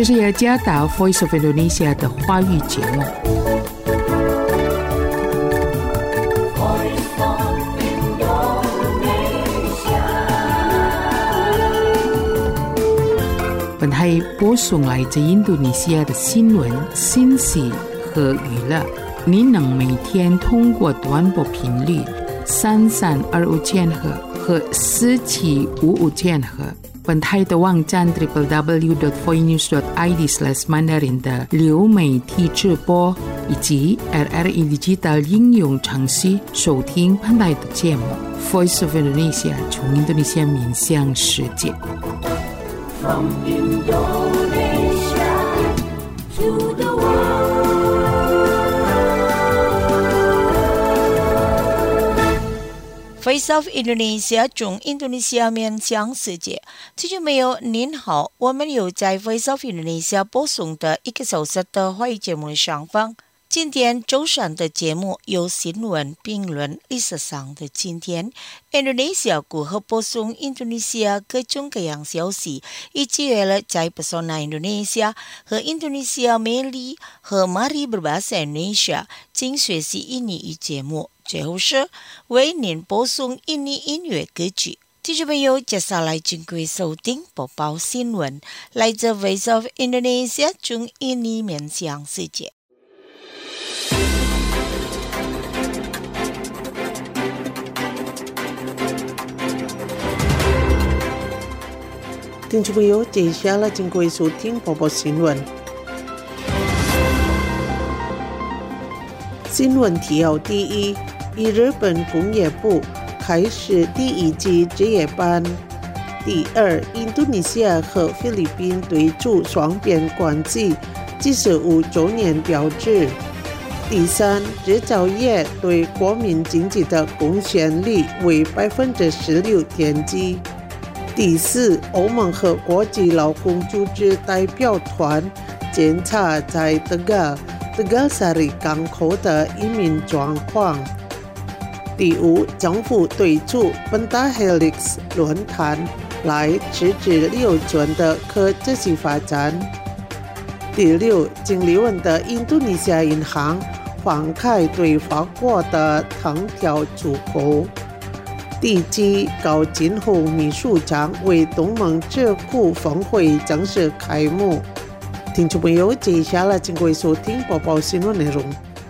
这是雅加达 Voice of Indonesia 的华语节目。本台播送来自印度尼西亚的新闻、信息和娱乐。您能每天通过短波频率3325千赫和4755千赫。本台的网站 www.voinews.id/mandarin 的流媒体直播以及 RRI Digital 应用程序收听本台的节目 Voice of Indonesia 从印度尼西亚面向世界。From Indonesia to the world.Voice of Indonesia 从印度尼西亚面向世界。听众朋友您好，我们有在 Voice of Indonesia 播送的1个小时的华语节目的上方。今天周三的节目有新闻、评论、历史上的今天 Indonesia 股和播送印度尼西亚各种各样消息，以及为了在 Pesona Indonesia 和印度尼西亚美丽和 Mari Berbahasa Indonesia 精学习印尼语节目。最后是为您播送印尼音乐歌曲。听众朋友，接下来请各位收听播报新闻，来自 Voice of Indonesia 从印尼面向世界。 听众朋友，接下来请各位收听播报新闻。新闻提要第一，以日本工业部开始第一季职业班。第二，印度尼西亚和菲律宾对驻双边关系75周年标志。第三，制造业对国民经济的贡献率为 16.7%。第四，欧盟和国际劳工组织代表团检查在Tegalsari 港口的移民状况。第五，政府推出Pentahelix 论坛来支持六村的可持续发展。第六，经理问的印度尼西亚银行放开对法国的藤条出口。第七，高金洪秘书长为东盟智库峰会正式开幕。听众朋友，接下来请各位收听播报新闻内容。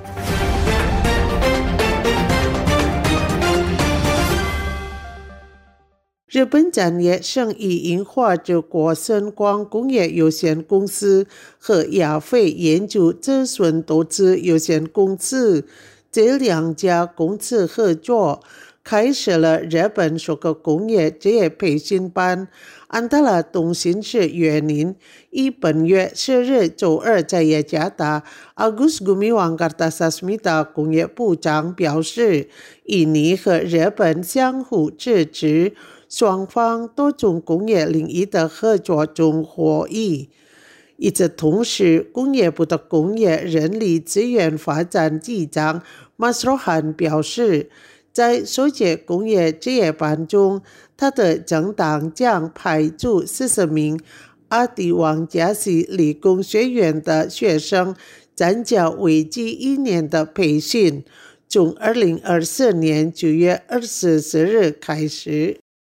日本产业生意印花之国深光工业有限公司和亚非研究咨询投资有限公司这两家公司合作开始了日本首个工业职业培训班。安达拉东新市园林于本月10日周二在雅加达 Agus Gumiwang Kartasasmita 工业部长表示，印尼和日本相互支持，双方多种工业领域的合作中获益。与此同时，工业部的工业人力资源发展局长 Masrohan 表示，在首届工业职业班中，他的政党将派出40名阿迪王加西理工学院的学生参加为期1年的培训，从2024年9月24日开始。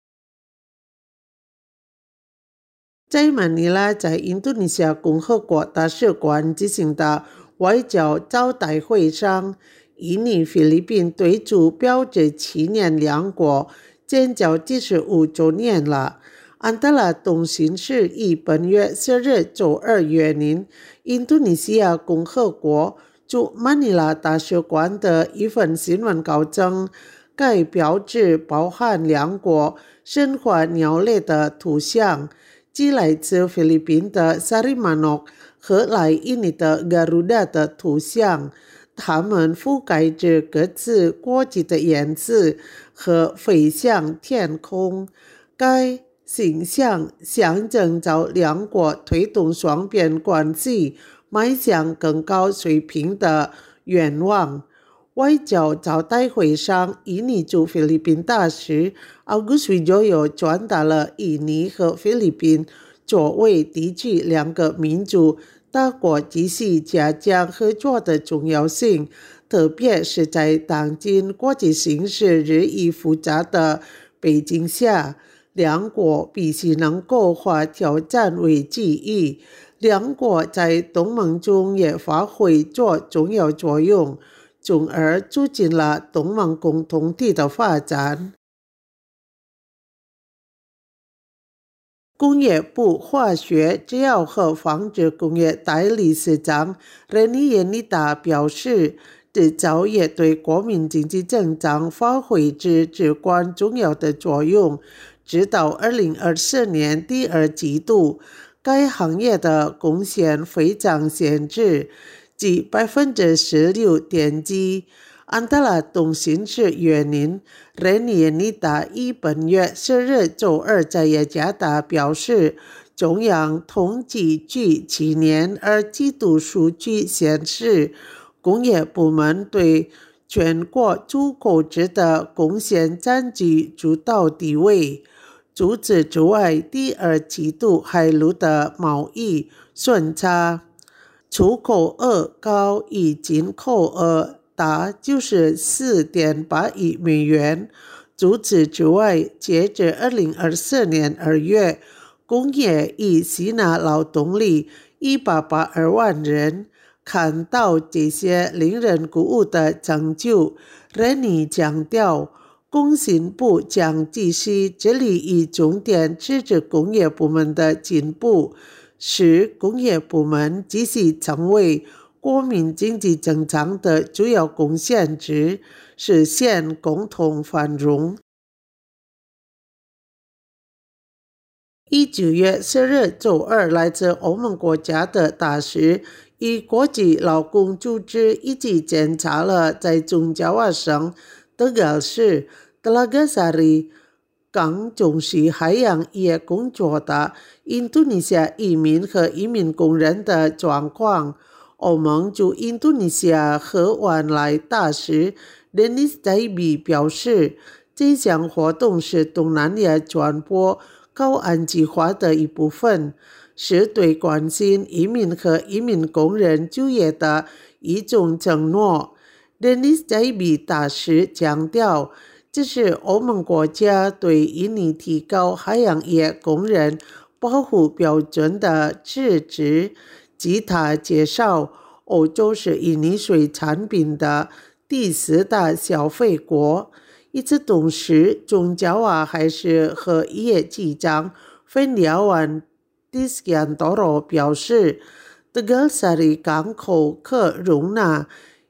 在马尼拉，在印度尼西亚共和国大使馆举行的外交招待会上，印尼菲律宾对主标志7年两国建交75周年了。安达拉东新市于本月10日周二约令印度尼西亚共和国驻马尼拉大使馆的一份新闻稿称，该标志包含两国神话鸟类的图像，即来自菲律宾的 Sarimanoc 和来印尼的 Garuda 的图像，它们覆盖着各自国旗的颜色和飞向天空。该形象象征着两国推动双边关系迈向更高水平的愿望。外交招待会上，印尼驻菲律宾大使 Agus Wijoyo 传达了印尼和菲律宾作为抵制两个民族大国继续加强合作的重要性，特别是在当今国际形势日益复杂的背景下，两国必须能够化挑战为机遇。两国在东盟中也发挥着重要作用，从而促进了东盟共同体的发展。工业部化学、制药和纺织工业代理市长任尼耶尼达表示，制造业对国民经济增长发挥着至关重要的作用。直到2024年第二季度，该行业的贡献非常显著，即 16% 点击。安德拉东新社原因，任尼耶尼达于本月10日周二在雅加达表示，中央统计局去年2季度数据显示，工业部门对全国出口值的贡献占据主导地位。除此之外，第二季度海陆的贸易顺差出口额高于进口额达94.8亿美元。除此之外，截至2024年2月，工业已吸纳劳动力182万人。看到这些令人鼓舞的成就，任尼强调，工信部将继续致力于重点支持工业部门的进步，使工业部门继续成为国民经济增长的主要贡献者，实现共同繁荣。9月10日周二，来自欧盟国家的大使与国际劳工组织一起检查了在中加瓦省德高市德拉格萨里港从事海洋业工作的印度尼西亚移民和移民工人的状况。欧盟驻印度尼西亚和外来大使 Dennis Daibi 表示，这项活动是东南亚传播高安计划的一部分，是对关心移民和移民工人就业的一种承诺。Dennis Daibi 大使强调，这是欧盟国家对印尼提高海洋业工人保护标准的支持。据他介绍，欧洲是印尼水产品的第4大消费国。与此同时，中加瓦还是和业局长芬利亚万迪斯安多罗表示，德高萨里港口可容纳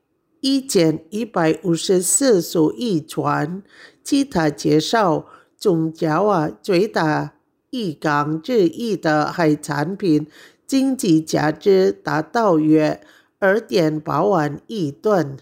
1154艘渔船。据他介绍，中加瓦最大渔港之一的海产品经济价值达到约 2.8 万亿吨。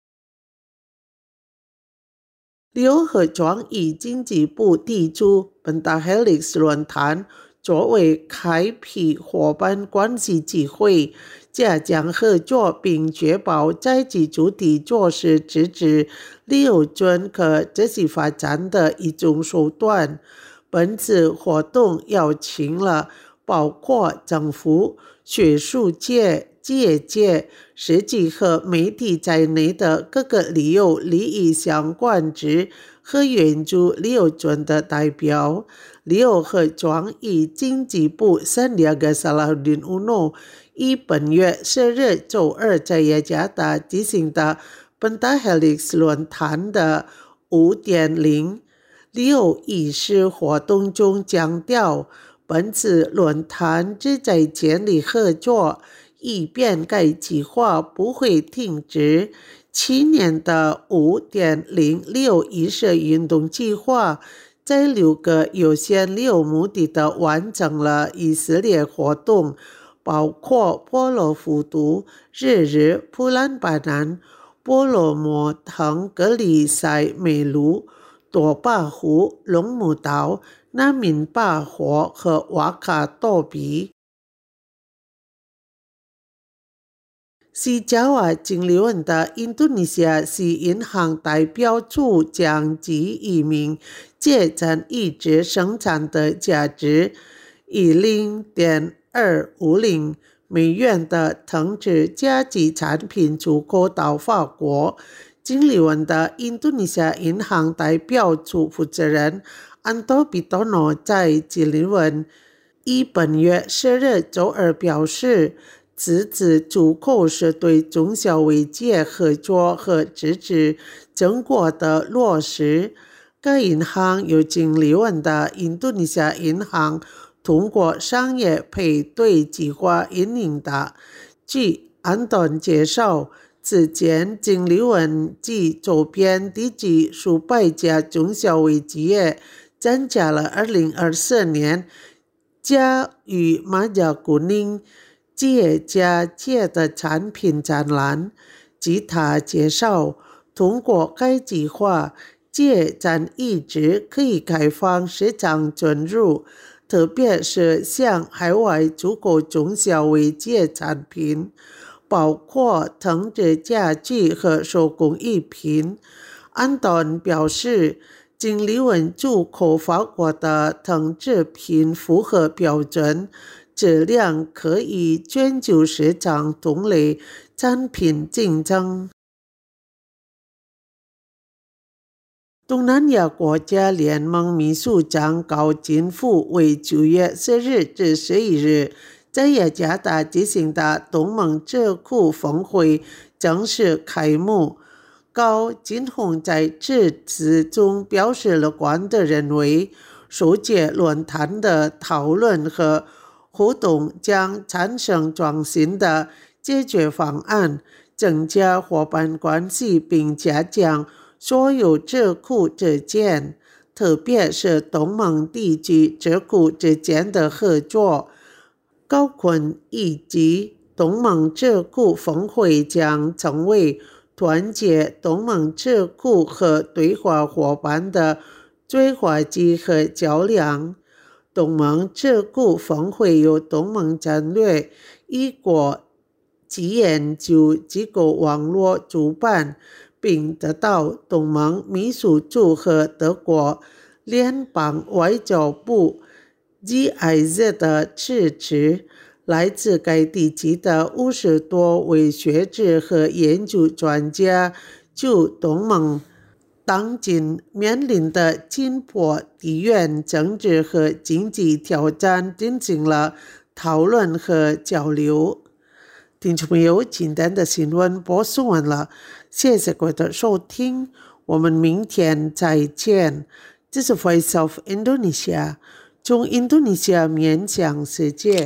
刘和庄与经济部提出本大 Helix 论坛作为开辟伙伴关系机会，加强合作并确保在其主体做事支持旅游村可持续发展的一种手段。本次活动邀请了包括政府、学术界、业界、设计和媒体在内的各个旅游利益相关者和援助旅游村的代表。旅游和庄与经济部圣亚格萨拉丁乌诺于本月10日周二在雅加达举行的本大 Helix 论坛的 5.0 旅游仪式活动中强调，本次论坛旨在建立合作，以便该计划不会停止。7年的 5.0 旅游仪式运动计划在6个有限旅游目的地完成了一系列活动，包括波罗富都、日、普兰巴南、波罗摩腾格里塞美卢、多巴湖、龙目岛、南明巴河和瓦卡多比。西加瓦经理人的印度尼西亚西银行代表处将其1名借证一直生产的价值以0.250美元的停止加急产品出口到法国。经理人的印度尼西亚银行代表处负责人安多比多诺在经理人本月10日周二表示，此次出口是对中小微企业合作和支持成果的落实。该银行由经理人的印度尼西亚银行通过商业配对计划引领的。据安顿介绍，此前经理人及周边地区数百家中小微企业参加了2024年加与马甲古宁企业家界的产品展览。据他介绍，通过该计划，企业展一直可以开放市场准入，特别是向海外出口中小微企业产品，包括藤制家具和手工艺品。安顿表示，经理人出口法国的藤制品符合标准，质量可以全球市场同类产品竞争。东南亚国家联盟秘书长高金富为9月10日至11日在雅加达举行的东盟智库峰会正式开幕。高金富在致辞中表示乐观地认为，首届论坛的讨论和活动将产生创新的解决方案，增加伙伴关系并加强所有智库之间，特别是东盟地区智库之间的合作。高锟以及东盟智库峰会将成为团结东盟智库和对话伙伴的对话机和桥梁。东盟智库峰会由东盟战略一国及研究机构网络主办，并得到东盟秘书处和德国联邦外交部 GIZ 的支持。来自该地区的50多位学者和研究专家就东盟当今面临的紧迫地缘政治和经济挑战进行了讨论和交流。听众朋友，今天的新闻播送完了，谢谢各位的收听，我们明天再见。这是 Voice of Indonesia， 从印度尼西亚面向世界。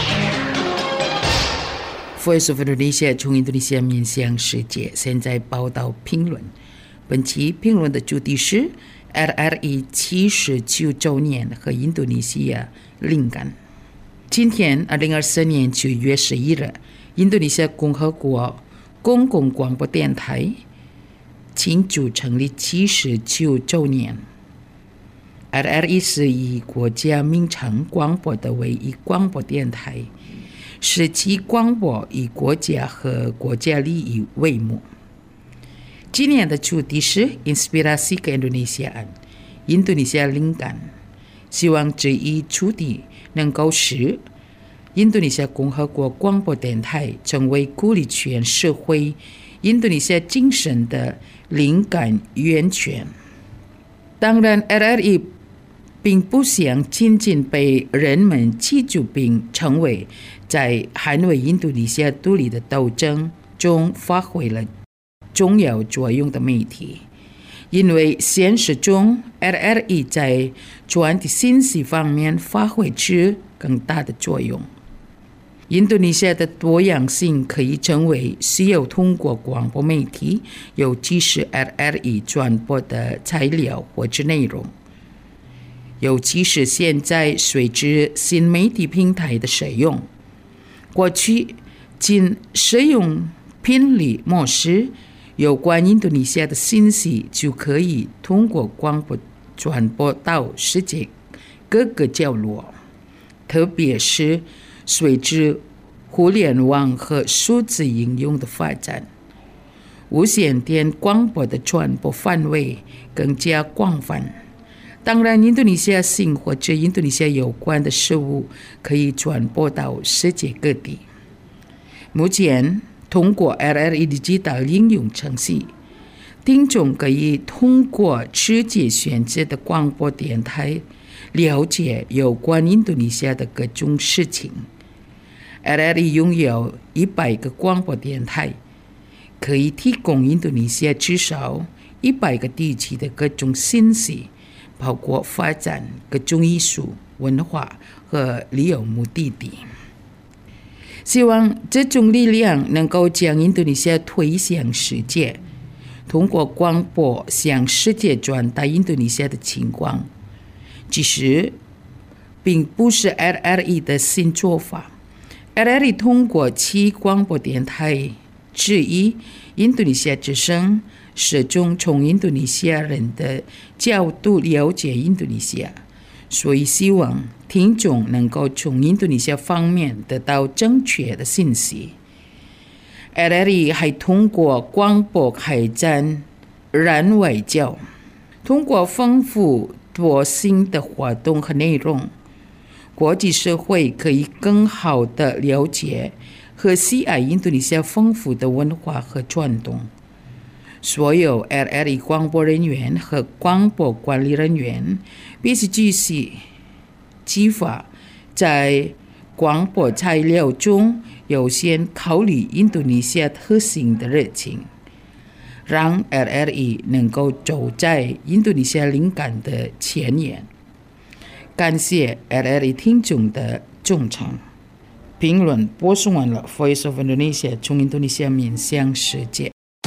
Voice of Indonesia 从印度尼西亚面向世界，现在报道评论。本期评论的主题是 RRI 79周年和印度尼西亚灵感。今天2024年9月11日，印度尼西亚共和国公共广播电台庆祝成立79周年。RRI 是以国家名称广播的唯一广播电台，是其广播以国家和国家利益为目。今年的主题是 Inspirasi Keindonesiaan 印度尼西亚灵感，希望这一主题能够使印度尼西亚共和国广播电台成为鼓励全社会印度尼西亚精神的灵感源泉。当然 RRI 并不想仅仅被人们记住并成为在捍卫印度尼西亚独立的斗争中发挥了重要作用的媒体，因为现实中 RRI 在传递信息方面发挥出更大的作用。印度尼西亚的多样性可以成为需要通过广播媒体，尤其是 RRI 传播的材料或者内容。尤其是现在随着新媒体平台的使用，过去仅使用频率模式，有关印度尼西亚的信息就可以通过广播传播到世界各个角落。特别是随着互联网和数字应用的发展，无线电广播的传播范围更加广泛。 当然，印度尼西亚性或者印度尼西亚有关的事物可以传播到世界各地。目前，通过 RRI Digital 应用程序，听众可以通过直接选择的广播电台了解有关印度尼西亚的各种事情。RRI 拥有100个广播电台，可以提供印度尼西亚至少100个地区的各种信息，包括发展各种艺术、文化和旅游目的地。希望这种力量能够将印度尼西亚推向世界，通过广播向世界传达印度尼西亚的情况。其实，并不是 RRI 的新做法。RRI 通过其广播电台之一印度尼西亚之声，始终从印度尼西亚人的角度了解印度尼西亚，所以希望听众能够从印度尼西亚方面得到正确的信息。RRI 还通过广播开展人外交，通过丰富多性的活动和内容，国际社会可以更好地了解和喜爱印度尼西亚丰富的文化和传统。所有 RRI 广播人员和广播管理人员必须继续激发在广播材料中优先考虑印度尼西亚特性的热情，让 RRI 能够走在印度尼西亚灵感的前沿。感谢 RRI 听众的忠诚。评论播送完了 Voice of Indonesia 从印度尼西亚面向世界。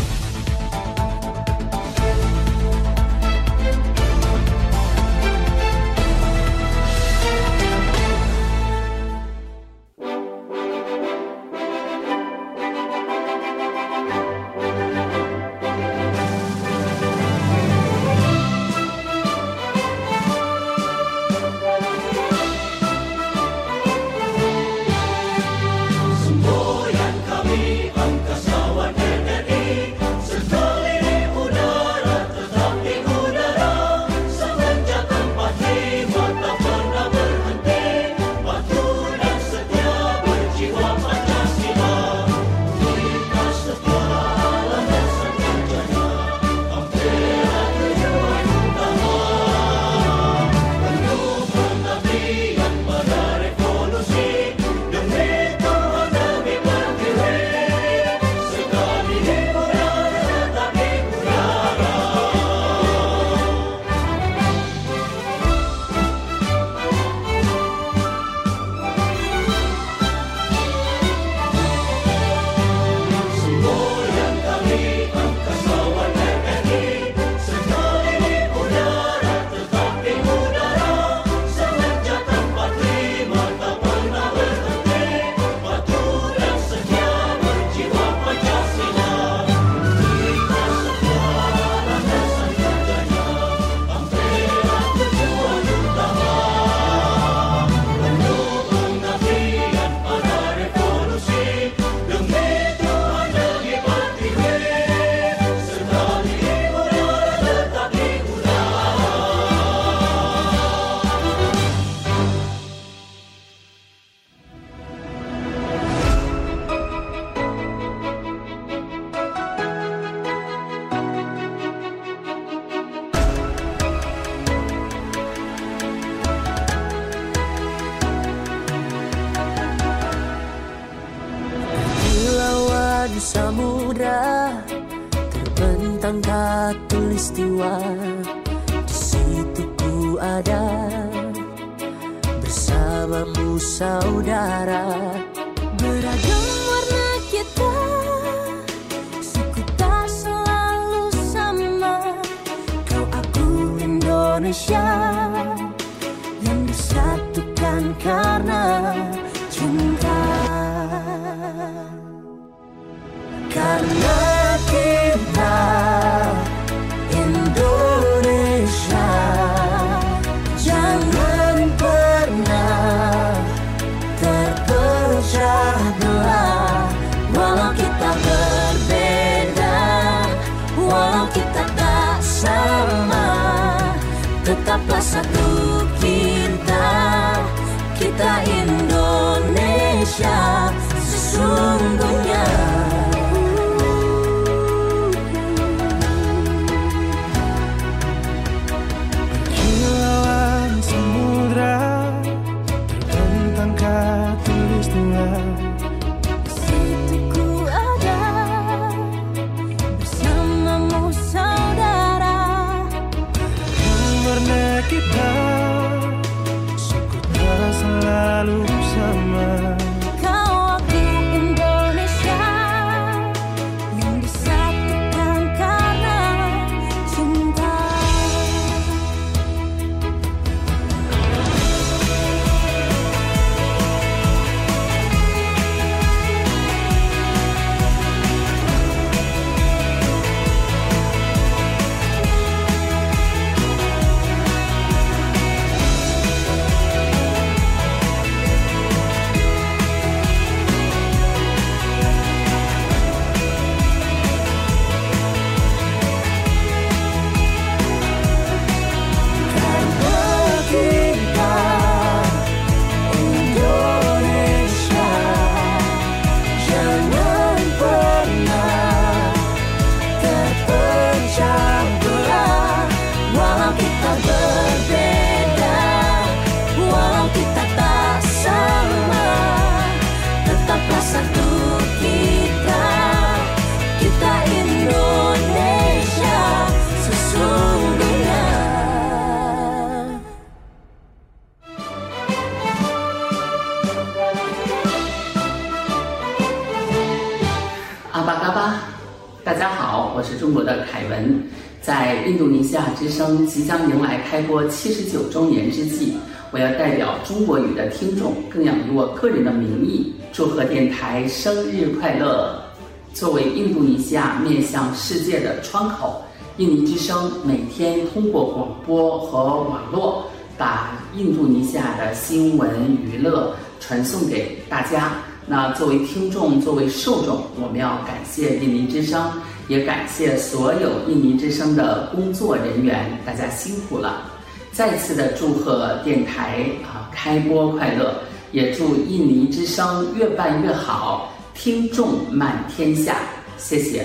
Samudra terbentang khatulistiwa, di situ ku ada bersamamu saudara. Beragam warna kita, suku tak selalu sama. Kau aku Indonesia yang disatukan karena cinta. Karena kita Indonesia, jangan pernah terpecah belah. Walau kita berbeda, walau kita tak sama, tetaplah Indonesia sesungguhnya. Kilauan samudra terbentang khatulistiwa. Di situ ku ada bersamamu saudara. Warna kita syukur telah selalu bersama. Kau aku Indonesia yang disatukan karena cinta. 阿巴嘎巴，大家好，我是中国的凯文。在印度尼西亚之声即将迎来开播79周年之际，我要代表中国语的听众，更要以我个人的名义，祝贺电台生日快乐！作为印度尼西亚面向世界的窗口，印尼之声每天通过广播和网络，把印度尼西亚的新闻娱乐传送给大家。那作为听众，作为受众，我们要感谢印尼之声，也感谢所有印尼之声的工作人员，大家辛苦了。再次的祝贺电台开播快乐，也祝印尼之声越办越好，听众满天下，谢谢。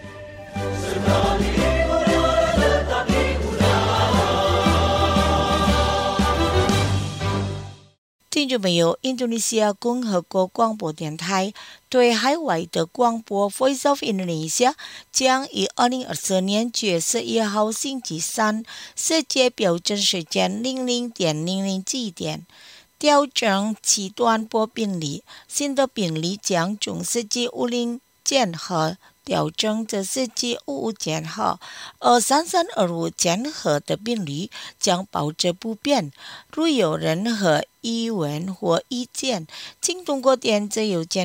听众朋友，印度尼西亚共和国广播电台对海外的广播 Voice of Indonesia 将于2024年9月11号星期三世界标准时间00:00几点调整其短波频率，新的频率将从4750千赫调整至4755千赫，而3325千赫的频率将保持不变。如有任何疑问或意见，请通过电子邮件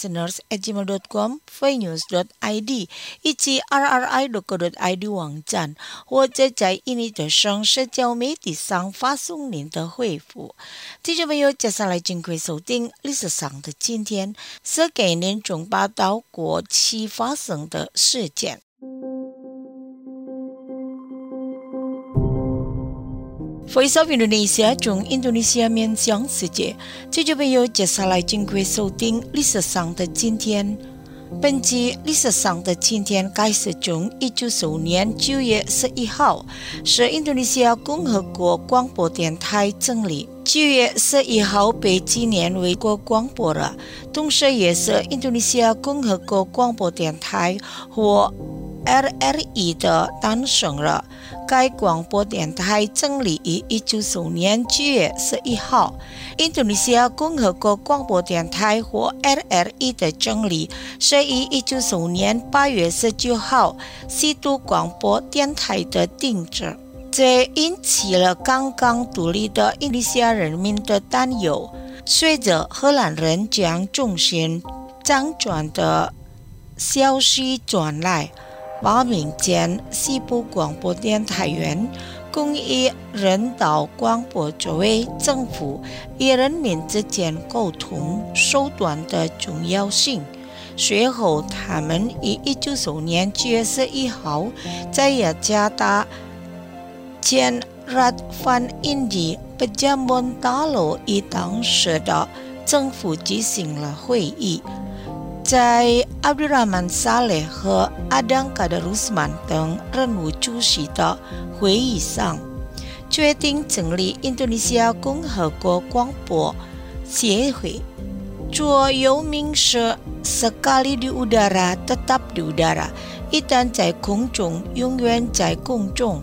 failisteners@gmail.com、fanews.id 以及 rri.co.id 网站，或者在印尼的社交媒体上发送您的回复。听众朋友，接下来请收听历史上的今天，是给您中报道过去发生的事件。Voice of Indonesia 从印度尼西亚面向世界，听众朋友，接下来请收听历史上的今天。本期历史上的今天开始从1995年9月11号，是印度尼西亚共和国广播电台成立。9月11号被纪念为国广播了，同时也是印度尼西亚共和国广播电台或RRI 的诞生了。该广播电台成立于1995年9月11号。印度尼西亚共和国广播电台或 RRI 的成立是于1995年8月19号西都广播电台的定制。这引起了刚刚独立的印度尼西亚人民的担忧。随着荷兰人将中心辗转的消息传来，8名前西部广播电台员公益人道广播作为政府与人民之间沟通手段的重要性。随后，他们于1995年9月11号在雅加达前Radvan Indi Pejampun Talo 以当时的政府举行了会议。在阿卜杜拉曼·萨勒和阿当·卡德鲁斯曼等人物出席的会议上，决定成立印度尼西亚共和国广播协会，座右铭是 sekali di udara tetap di udara， 一旦在空中，永远在空中。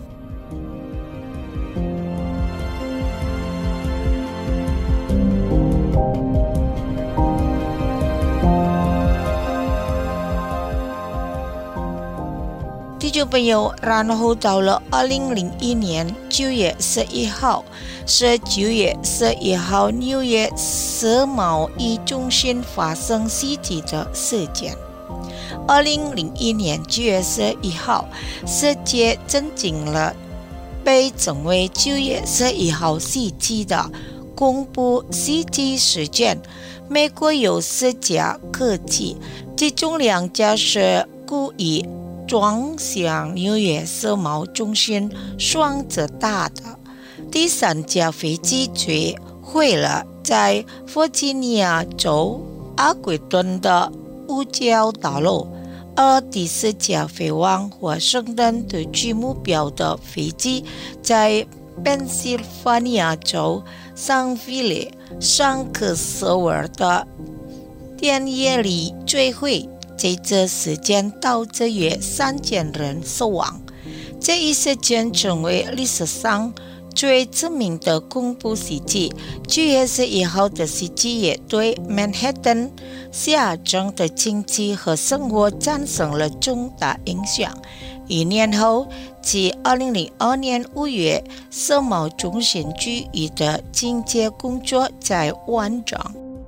听众朋友，然后到了2001年9月11号，是9月11号纽约世贸易中心发生袭击的事件。2001年9月11号，世界震惊了被称为9月11号袭击的恐怖袭击事件。美国有4架客机，其中2架是故意撞向纽约世贸中心双子塔的，第3架飞机坠毁了在弗吉尼亚州阿贵顿的五角大楼，而第4架飞往华盛顿地区目标的飞机在宾夕法尼亚州桑菲利尚克斯维尔的田野里坠毁。这次事件导致约3000人死亡，这一事件成为历史上最致命的恐怖袭击。9月11号的袭击也对曼哈顿下镇的经济和生活产生了重大影响。1年后，即2002年5月，世贸中心举行的清洁工作在完成。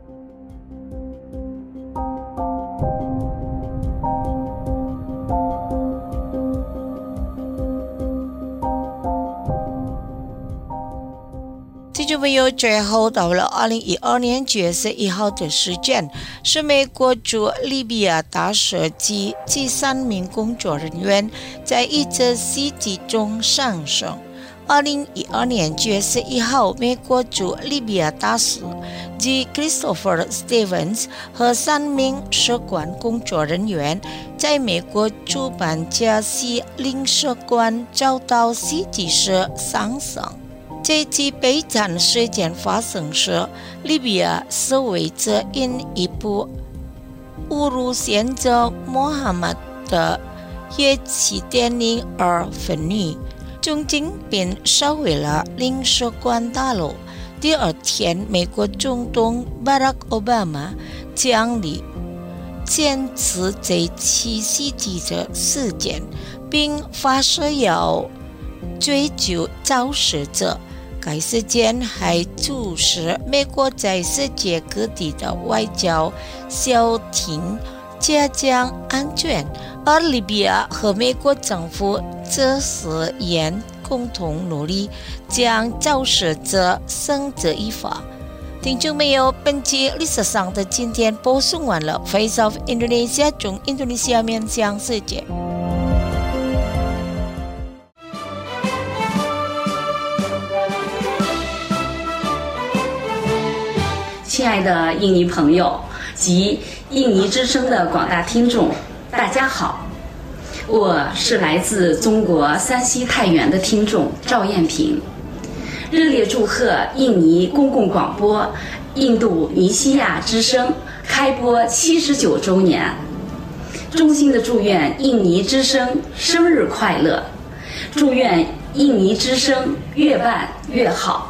听众朋友，最后到了2012年9月11号的事件，是美国驻利比亚大使及其3名工作人员在一次袭击中丧生。2012年9月11号，美国驻利比亚大使及 Christopher Stevens 和3名使馆工作人员在美国驻班加西领事馆遭到袭击时丧生。这起悲惨事件发生时，利比亚示威者因一部侮辱先知穆罕默德的乐器电影而愤怒，中警并烧毁了领事馆大楼。第2天，美国总统巴拉克·奥巴马强力谴责这起袭击的事件，并发誓要追究肇事者。该事件还促使美国在世界各地的外交小艇加强安全，而利比亚和美国政府则是愿共同努力将肇事者绳之以法。听众朋友，本期历史上的今天播送完了 Face of Indonesia 中印度尼西亚面向世界。 亲爱的印尼朋友及印尼之声的广大听众，大家好，我是来自中国山西太原的听众赵艳平，热烈祝贺印尼公共广播印度尼西亚之声开播79周年，衷心的祝愿印尼之声生日快乐，祝愿印尼之声越办越好。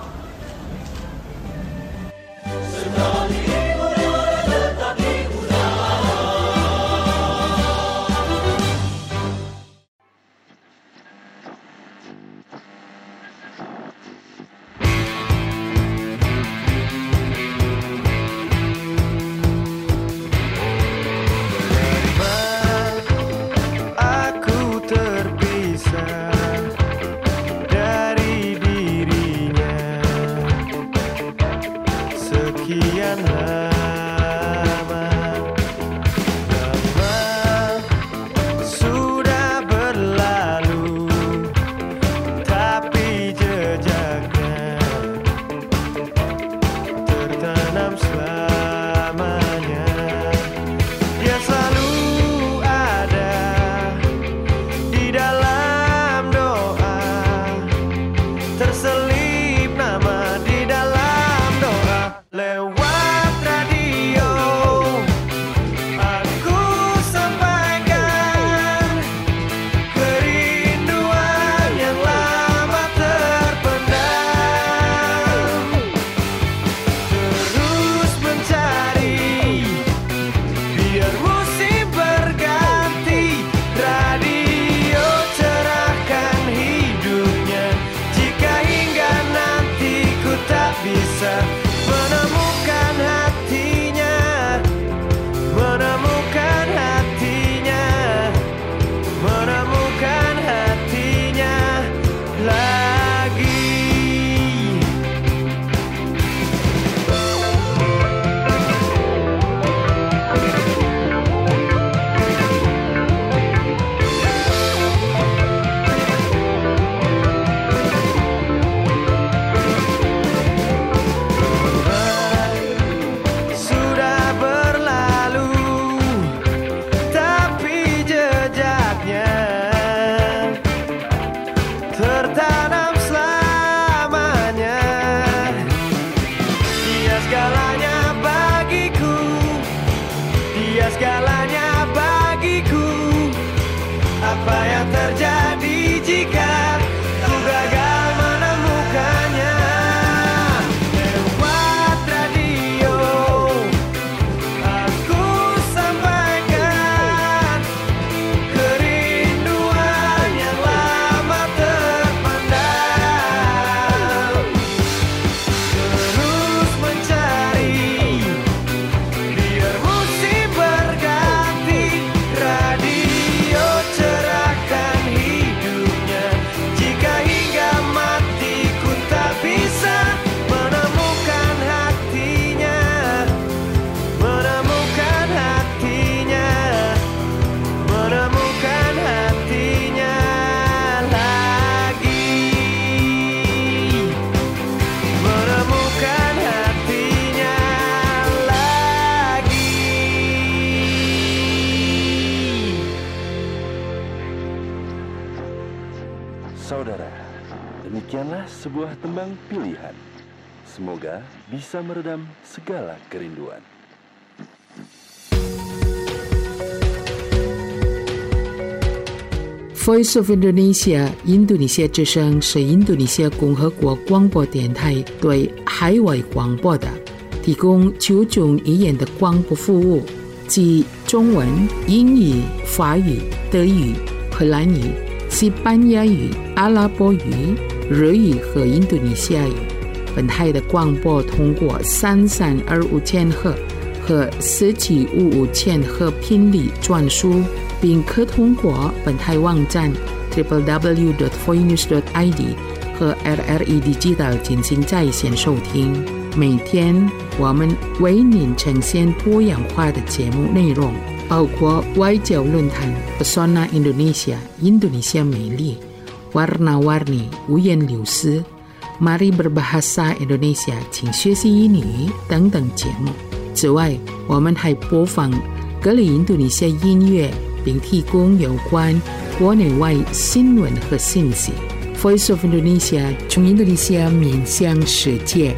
Dari dirinya saudara, demikianlah sebuah tembang pilihan. Semoga bisa meredam segala kerinduan. Voice of Indonesia 印度尼西亚之声是印度尼西亚共和国广播电台对海外广播的提供9种语言的广播服务，即中文、英语、法语、德语、荷兰语、西班牙语、阿拉伯语、日语和印度尼西亚语。本台的广播通过3325千赫和4755千赫频率转输，并可通过本台网站 www.voinews.id 和 RRE Digital 进行在线收听。每天我们为您呈现多样化的节目内容，包括外交论坛 Pesona Indonesia 印度尼西亚美丽 Warna-Warni 五颜六色 Mari Berbahasa Indonesia 请学习英语等等节目。此外，我们还播放各类印度尼西亚音乐，并提供有关国内外新闻和信息。Voice of Indonesia 从印度尼西亚面向世界。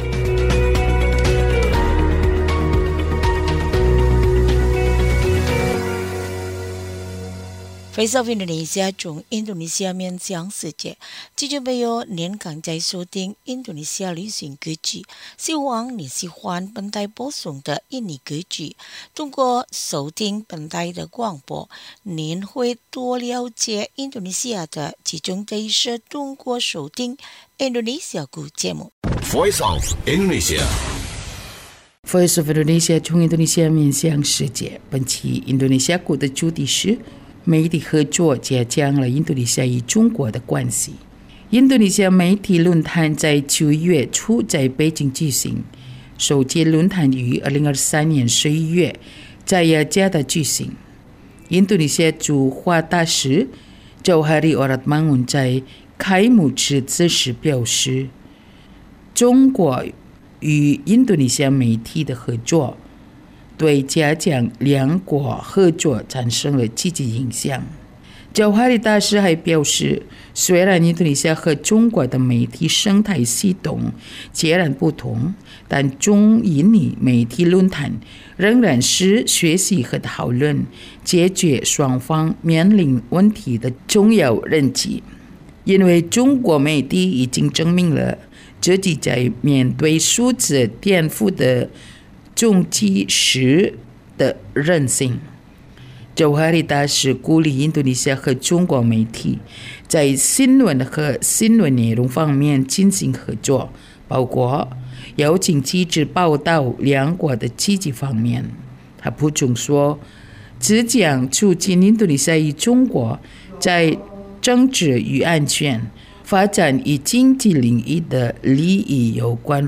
Voice of Indonesia 从印度尼西亚面向世界，这就没有您刚在收听印度尼西亚旅行歌曲，希望你喜欢本台播送的印尼歌曲。通过收听本台的广播，您会多了解印度尼西亚的其中的一些通过收听印度尼西亚歌节目。 Voice of Indonesia。 Voice of Indonesia 从印度尼西亚面向世界。本期印度尼西亚国的主题是媒体合作加强了印度尼西亚与中国的关系。印度尼西亚媒体论坛在9月初在北京举行，首届论坛于2023年11月在雅加达举行。印度尼西亚驻华大使Jauhari Oratmangun在开幕致辞时表示，中国与印度尼西亚媒体的合作对加强两国合作产生了积极影响。Jauhari大使还表示，虽然印度尼西亚和中国的媒体生态系统截然不同，但中印尼媒体论坛仍然是学习和讨论解决双方面临问题的重要任务。因为中国媒体已经证明了自己在面对数字颠覆的重击时的韧性。Jauhari大使鼓励印度尼西亚和中国媒体在新闻和新闻内容方面进行合作，包括邀请记者报道两国的积极方面。他补充说，只将促进印度尼西亚与中国在政治与安全、发展与经济领域的利益有关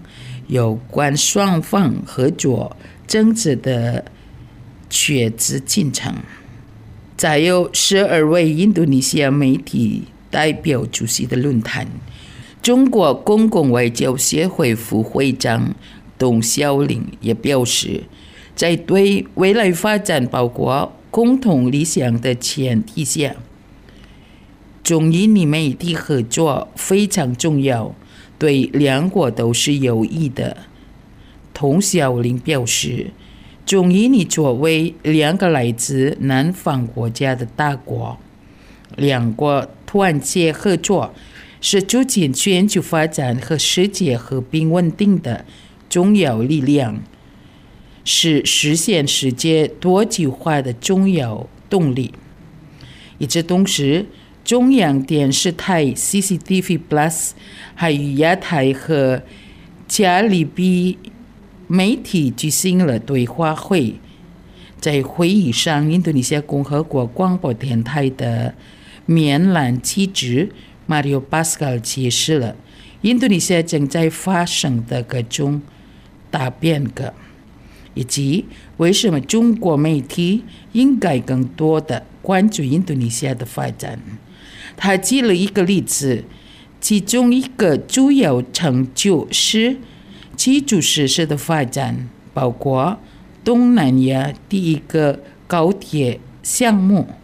双方合作政治的确知进程。再有12位印度尼西亚媒体代表主席的论坛，中国公共外交协会副会长董小玲也表示，在对未来发展包括共同理想的前提下，中印尼媒体合作非常重要，对两国都是有益的。董小玲表示，中印尼作为两个来自南方国家的大国，两国团结合作是促进全球发展和世界和平稳定的重要力量，是实现世界多极化的重要动力。与此同时，中央电视台 CCTV Plus 还与亚太和加利比媒体举行了对话会。在会议上，印度尼西亚共和国广播电台的棉兰记者 Mario Pascal 解释了印度尼西亚正在发生的各种大变革，以及为什么中国媒体应该更多的关注印度尼西亚的发展。他举了一个例子，其中一个主要成就是基础设施的发展，包括东南亚第一个高铁项目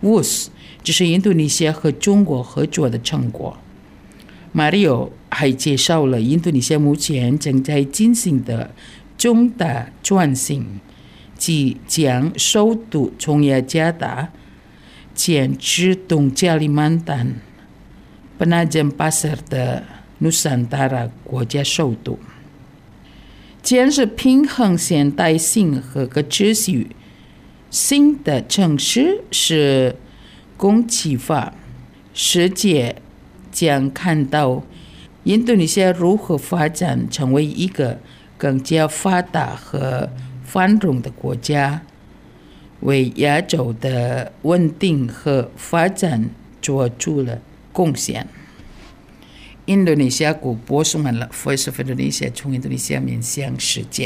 WUS 这是印度尼西亚和中国合作的成果。Mario 还介绍了印度尼西亚目前正在进行的重大转型，即将首都从雅加达迁至东加里曼丹Penajam Pasir 的 Nusantara 国家首都。建设平衡现代性和可持续新的城市是共启发，世界将看到印度尼西亚如何发展成为一个更加发达和繁荣的国家，为亚洲的稳定和发展做出了贡献。印度尼西亚广播送完了 Voice of Indonesia 从印度尼西亚面向世界。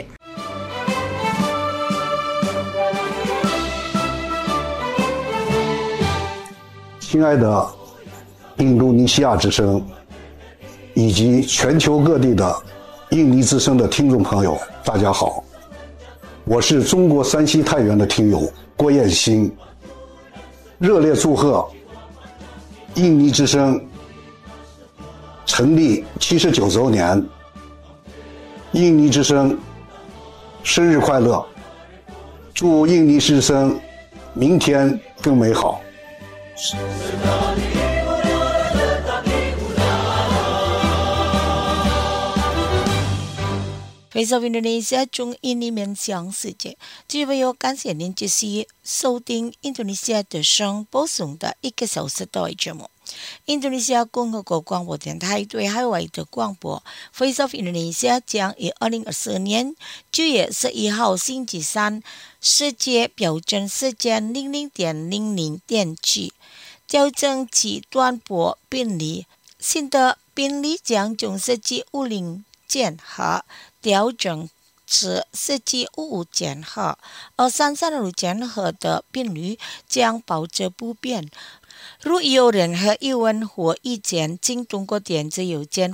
亲爱的印度尼西亚之声以及全球各地的印尼之声的听众朋友，大家好，我是中国山西太原的听友郭彦新，热烈祝贺印尼之声成立79周年，印尼之声生日快乐，祝印尼之声明天更美好。 Voice of Indonesia 中印尼面向世界，这位有感谢您继续收听印度尼西亚的声播送的1个小时的节目。印度尼西亚共和国广播电台对海外的广播 Voice of Indonesia 将于2024年9月11号星期三世界标准时间00:00点起调整其短波频率，新的频率将从1750千赫调整至1755千赫，而335千赫的频率将保持不变。如有任何疑问或意见，请通过电子邮件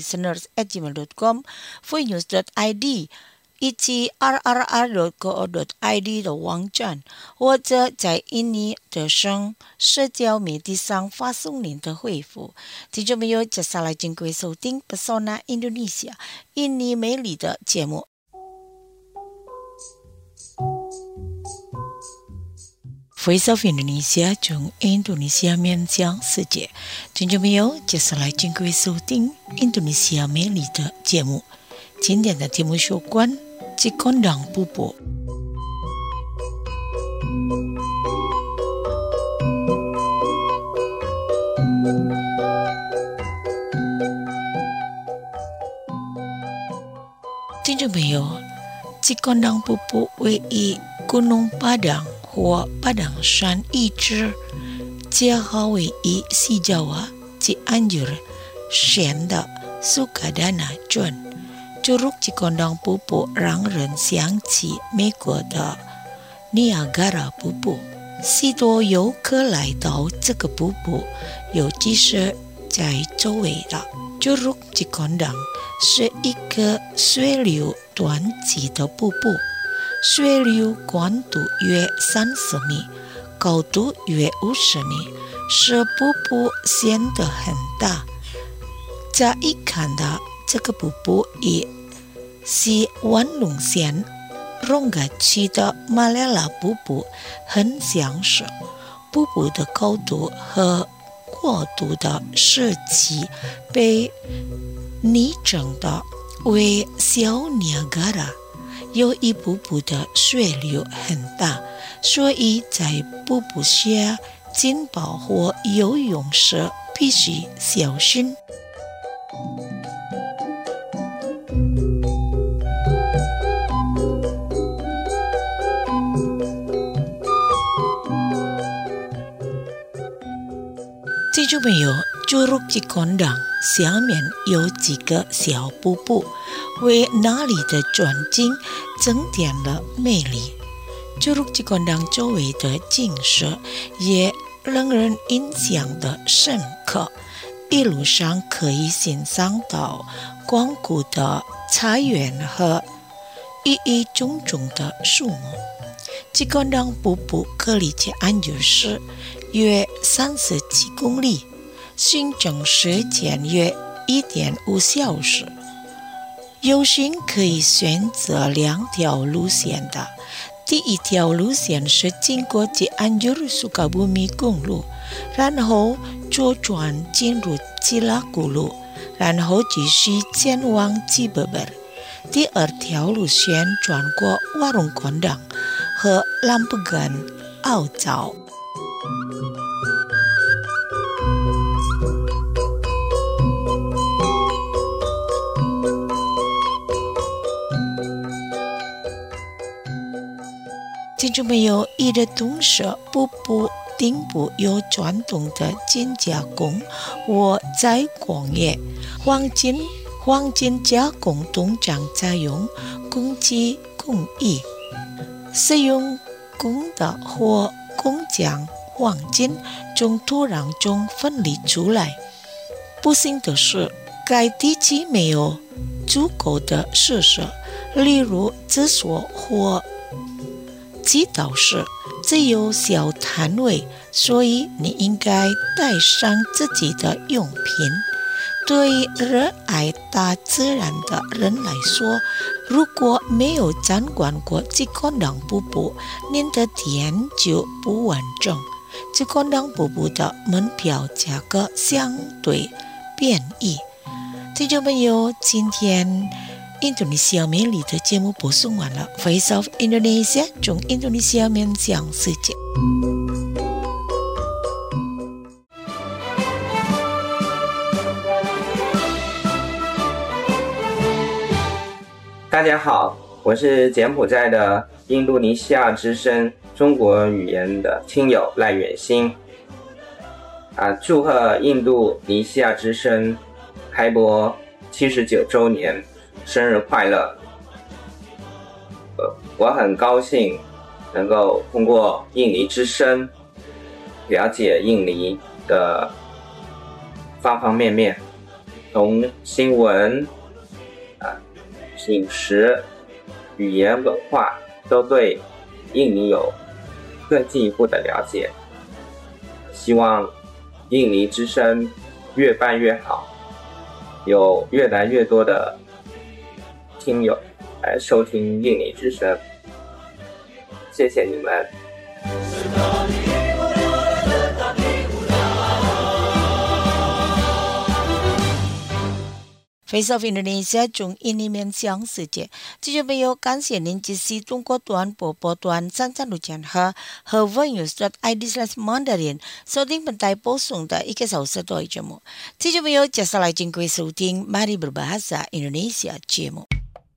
voicelisteners@gmail.com、voicenews.id 以及 rrr.co.id 的网站，或者在印尼的声社交媒体上发送您的回复。听众朋友，接下来请各位收听 Pesona Indonesia 印尼美丽的节目。Voice of Indonesia 从印度尼西亚面向世界，听众朋友，接下来请各位收听印度尼西亚美丽的节目。今天的节目有关吉贡党布布。听众朋友，吉贡党布布位于Gunung Padang或Padang山遗址，介号位于西爪哇Cianjur县的Sukadana镇。Curug Cikondang 瀑布让人想起美国的尼亚加拉瀑布，许多游客来到这个瀑布，尤其是在周围的。Curug Cikondang 是一个水流湍急的瀑布，水流宽度约30米，高度约50米，使瀑布显得很大。乍一看到这个瀑布也是万隆县荣嘎区的马来拉瀑布很相似，瀑布的高度和过度的设计被拟成的为小尼亚加拉。由于瀑布的水流很大，所以在瀑布下浸泡或游泳时必须小心。听众朋友，Curug Cikondang下面有几个小瀑布，为那里的转景增添了魅力。Curug Cikondang周围的景色也让人印象的深刻，一路上可以欣赏到广阔的菜园和郁郁葱葱的树木。Cikondang瀑布隔离Cianjur市约37公里，行程时间约1.5小时。游行可以选择2条路线的。第一条路线是经过吉安尤鲁苏卡布米公路，然后左转进入吉拉古路，然后继续前往吉贝贝。第二条路线转过瓦隆广场和兰布根凹槽。听众朋友，一的东舍瀑布顶部有传统的金加工或再工业，黄金加工通常采用公鸡工艺，使用公的或工匠黄金从土壤中分离出来。不幸的是，该地区没有足够的设施，例如厕所或祈祷室，只有小摊位，所以你应该带上自己的用品。对热爱大自然的人来说，如果没有参观过吉康当瀑布，您的体验就不完整。吉康当瀑布的门票价格相对便宜。听众朋友，今天印度尼西亚美丽的节目播送完了。Voice of Indonesia 从印度尼西亚面向世界。 大家好，我是柬埔寨的印度尼西亚之声中国语言的听友赖远兴。祝贺印度尼西亚之声开播79周年，生日快乐！我很高兴能够通过印尼之声了解印尼的方方面面，从新闻、饮食、语言文化都对印尼有更进一步的了解。希望印尼之声越办越好，有越来越多的听友来收听印尼之声，谢谢你们。 Face of Indonesia 从印尼面向世界，听众朋友，感谢您支持中国短波段33路线和 Vernews.id/Mandarin 收听本台播送的1个小时的节目。听众朋友，接下来请各位收听 Mari Berbahasa Indonesia 节目。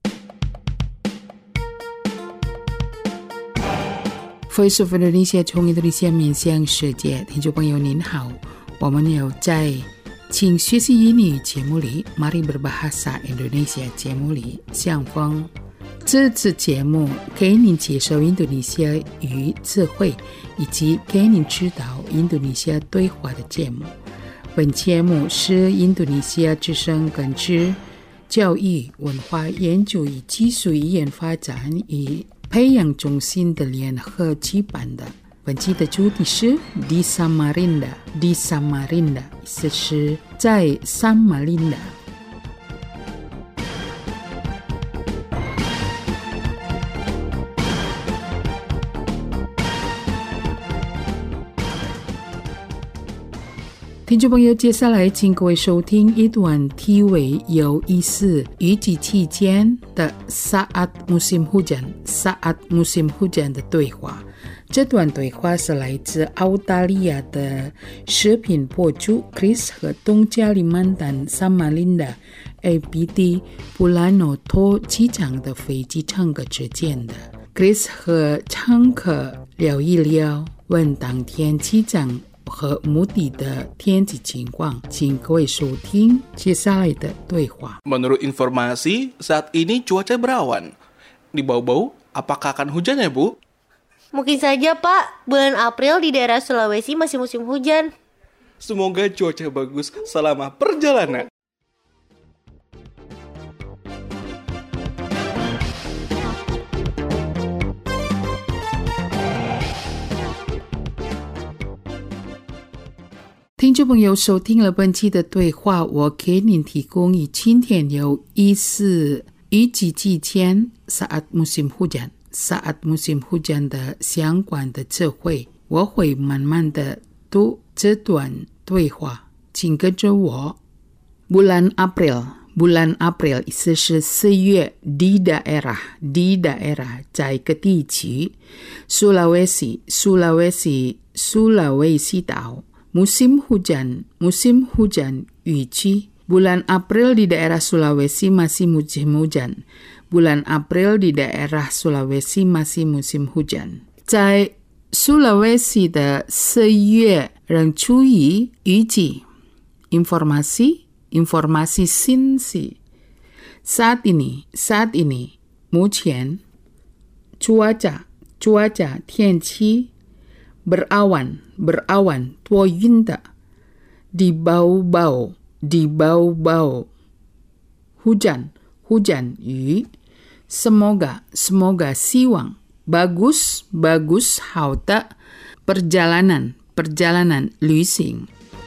Voice of Indonesia 从印度尼西亚面向世界，听众朋友您好，我们有在请学习英语节目里 Mari Berbahasa Indonesia 节目里相逢。这次节目给您介绍印度尼西亚语词汇，以及给您指导印度尼西亚对话的节目。本节目是印度尼西亚之声根据教育、文化研究与技术语言发展与培养中心的联合举办的。本期的主题是 Di Samarinda， Di Samarinda 意思是在撒马林达。听众朋友，接下来请各位收听一段题为有意思雨季期间的 Saat Musim Hujan 的对话。这段对话是来自澳大利亚的视频博主 Chris 和东加里曼丹撒马林达 APT 布拉诺托机场的飞机乘客之间的。Chris 和乘客聊一聊问当天机场和目的的天气情况，请各位收听接下来的对话。 Menurut informasi, saat ini cuaca berawan. Di Bau-Bau, apakah akan hujan ya, Bu? Mungkin saja, Pak. Bulan April di daerah Sulawesi masih musim hujan. Semoga cuaca bagus selama perjalanan. 听众朋友收听了本期的对话，我给您提供以今天有意思雨季期间 saat musim hujan 的相关的智慧，我会慢慢的读这段对话，请跟着我。Bulan April 意思是4月 di daerah 在一个地区 Sulawesi 岛 musim hujan 雨季 Bulan April di daerah Sulawesi masih musim hujan. Bulan April di daerah Sulawesi masih musim hujan. 在 Sulawesi 的4月仍处于雨季。Informasi sinsi. Saat ini 目前 cuaca 天气 berawan 多云的 di bau-bau hujan 雨 semoga 希望 bagus 好的 perjalanan 旅行。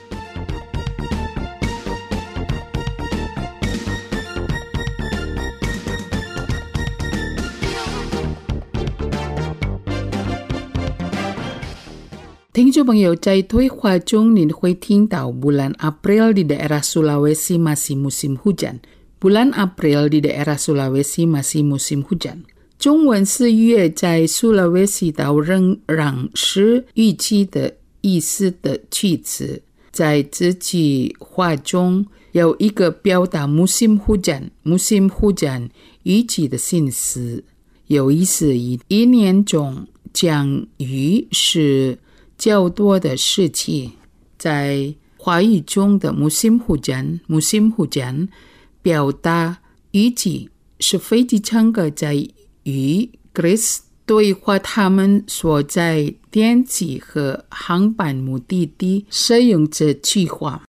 听众朋友，在对话中您会听到 bulan April di daerah Sulawesi masih musim hujan. Bulan April di daerah Sulawesi masih musim hujan. 中文4月在苏拉威西岛仍然是雨季的意思的句子。在这句话中有一个表达 musim hujan 雨季的信息。有意思，一年中降雨是较多的事情。在华语中的 musim hujan 表达雨季是非常个在于 Chris 对话他们所在天气和航班目的地使用这句话。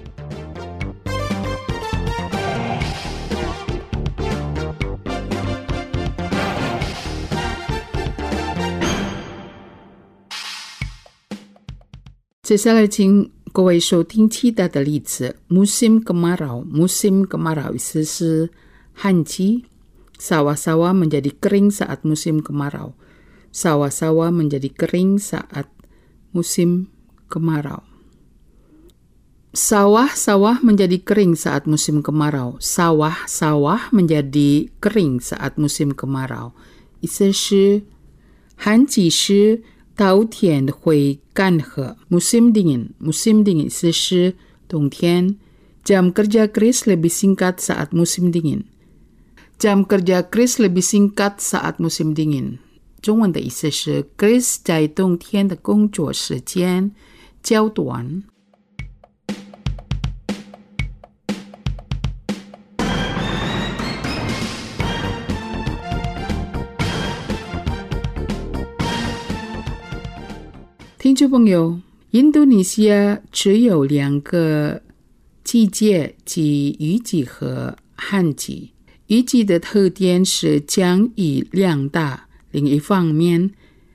接下来请各位收听其他的例子。musim kemarau 意思是旱季。Sawah-sawah menjadi kering saat musim kemarau. Sawah-sawah menjadi kering saat musim kemarau. Sawah-sawah menjadi kering saat musim kemarau. Sawah-sawah menjadi kering saat musim kemarau. 意思是旱季时稻田会干涸。musim dingin 意思是冬天。Jam kerja Chris lebih singkat saat musim dingin.Jam kerja Chris lebih singkat saat musim dingin. 中文的意思是 Chris 在冬天的工作时间较短。听众朋友，印度尼西亚只有2个季节，即雨季和旱季。雨季的特点是降雨量大，另一方面，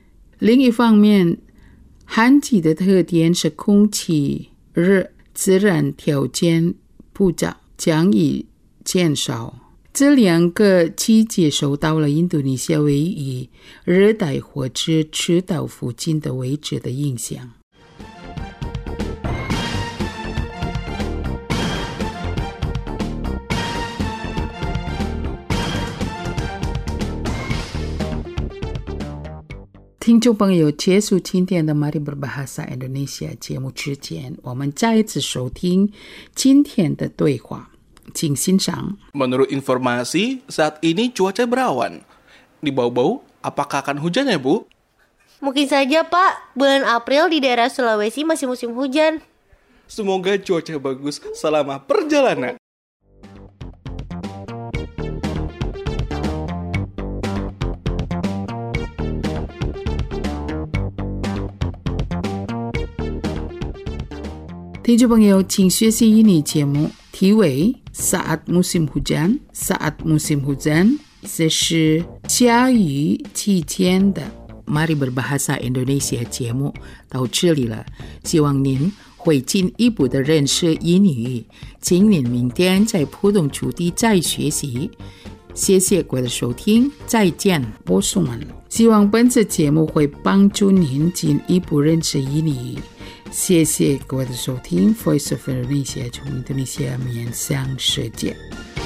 旱季的特点是空气热，自然条件不佳，降雨减少。这2个季节受到了印度尼西亚位于热带或者赤道附近的位置的影响。听众朋友，结束今天的 Mari Berbahasa Indonesia 节目之前，我们再一次收听今天的对话，请欣赏。 Menurut informasi, saat ini cuaca berawan. Di Bau-Bau, apakah akan hujan ya, Bu? Mungkin saja, Pak. Bulan April di daerah Sulawesi masih musim hujan. Semoga cuaca bagus selama perjalanan. 听众朋友，请学习英语节目，题为 Saat Musim Hujan 意思是下雨期间的 Mari Berbahasa Indonesia 节目到这里了，希望您会进一步的认识英语，请您明天在普通处地再学习。谢谢各位的收听，再见，播送完了。希望本次节目会帮助您进一步认识英语。谢谢各位的收听 ，Voice of Indonesia 从印度尼西亚面向世界。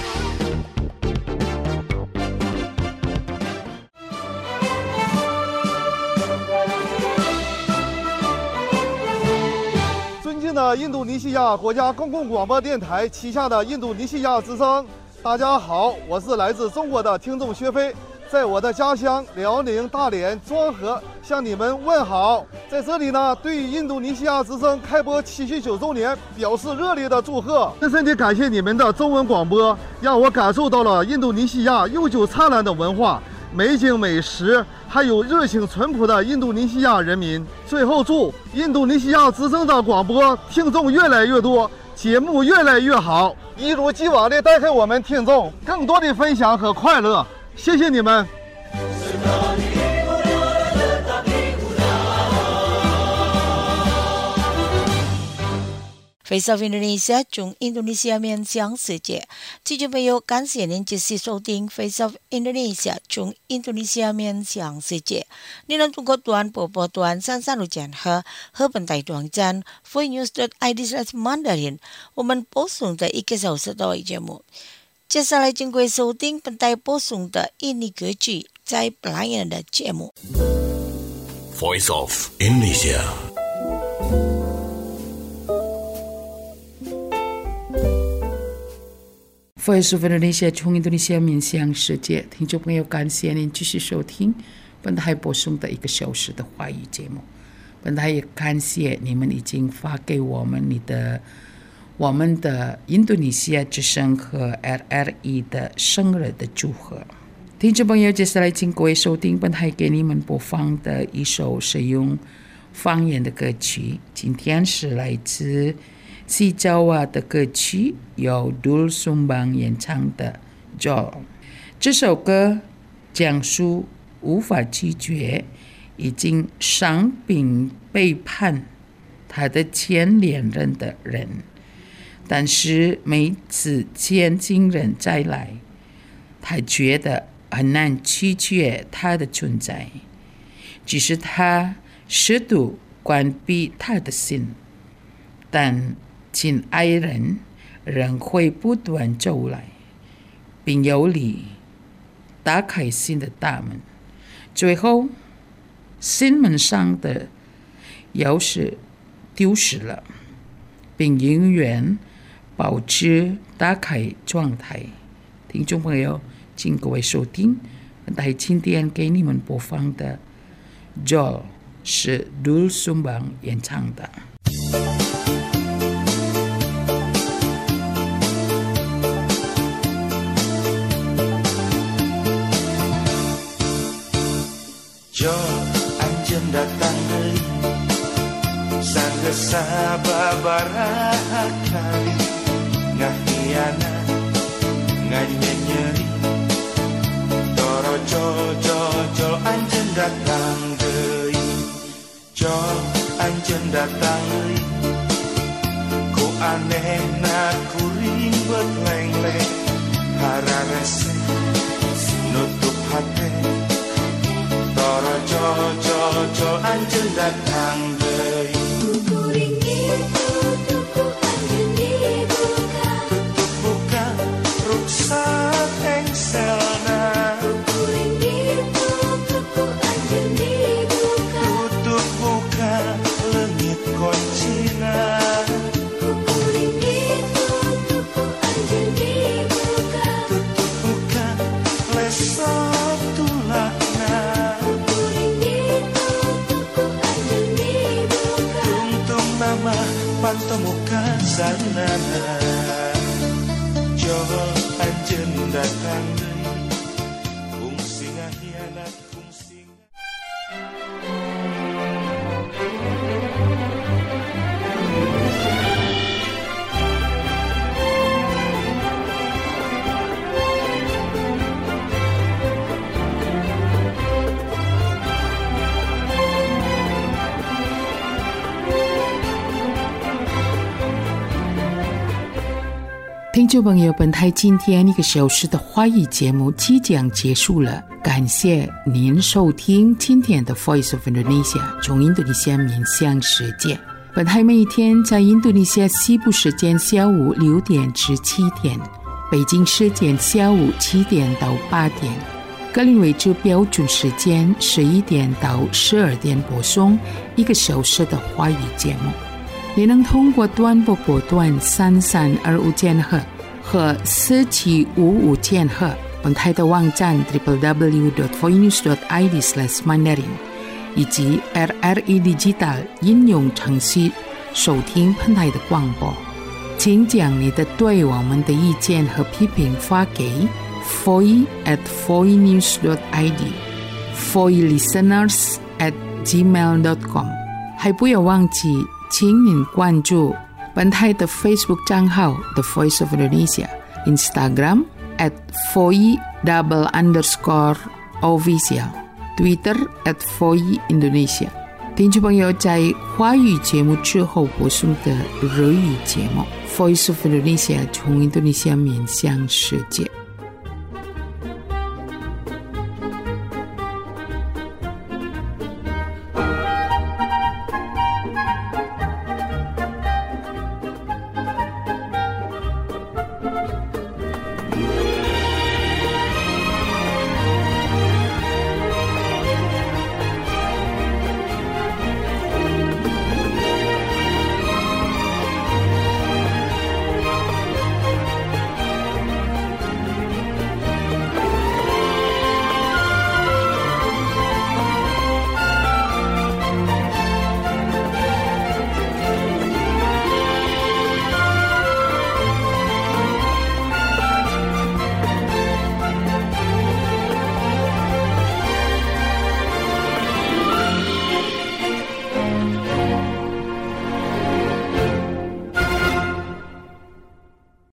尊敬的印度尼西亚国家公共广播电台旗下的印度尼西亚之声，大家好，我是来自中国的听众薛飞，在我的家乡辽宁大连庄河向你们问好。在这里呢，对印度尼西亚之声开播79周年表示热烈的祝贺，深深地感谢你们的中文广播，让我感受到了印度尼西亚悠久灿烂的文化、美景美食，还有热情淳朴的印度尼西亚人民。最后祝印度尼西亚之声的广播听众越来越多，节目越来越好，一如既往地带给我们听众更多的分享和快乐。谢谢你们。 Voice of Indonesia 从印度尼西亚面向世界，听众朋友，感谢您继续收听 Voice of Indonesia 从印度尼西亚面向世界。您能通过短波波段33路线和本台网站 voicenews.id/Mandarin 我们播送的1个小时的节目。接下来请各位收听本台播送的印尼歌曲在布莱恩的节目。 Voice of Indonesia。 Voice of Indonesia 从印度尼西亚面向世界，听众朋友，感谢您继续收听本台播送的1个小时的华语节目。本台也感谢你们已经发给我们我们的印度尼西亚之声和 RRI 的生日的祝贺。听众朋友，接下来请各位收听本台给你们播放的一首使用方言的歌曲，今天是来自西爪哇的歌曲，由 Doel Sumbang 演唱的 Jol。 这首歌讲述无法拒绝已经伤并背叛他的前恋人的人，但是每次前情人再来，他觉得很难拒绝他的存在，即使他试图关闭他的心，但亲爱人仍会不断走来，并有力打开心的大门。最后，心门上的钥匙丢失了，并永远保持打开状态。听众朋友，请各位收听本台今天给你们播放的 Jol 是 Doel Sumbang 演唱的。 Jol anjeun datang deui sanggeus sababaraha kali ngahianat nganyenyeri toro jol anjeun datang deui Jol anjeun datang deui ku anehna kuring beut lengleng hararese nutup hate Toro jol anjeun datang deui kuring itu tuku anjeun dibuka tutup buka ruksa engselna kuring itu tuku anjeun dibuka tutup buka leungit koncina kuring itu tuku anjeun dibuka tutup buka lesok tulakna pantomuka sanana Jol anjeun datang deui fungsi ngahianat fungsi 听众朋友，本台今天1个小时的华语节目即将结束了，感谢您收听今天的 Voice of Indonesia 从印度尼西亚面向世界。本台每天在印度尼西亚西部时间下午6点至7点，北京时间下午7点到8点，格林威治标准时间11点到12点播送1个小时的华语节目。你能通过短波波段3325千赫和4755千赫，本台的网站 www.voinews.id/mandarin 以及 RRI Digital 应用程序收听本台的广播。请将你的对我们的意见和批评发给 foi@voinews.id foilisteners@gmail.com。 还不要忘记请您关注本台的 Facebook 账号 The Voice of Indonesia， Instagram @foi_official， Twitter @foiindonesia。 听众朋友，在华语节目之后播送的日语节目 Voice of Indonesia 从印度尼西亚面向世界。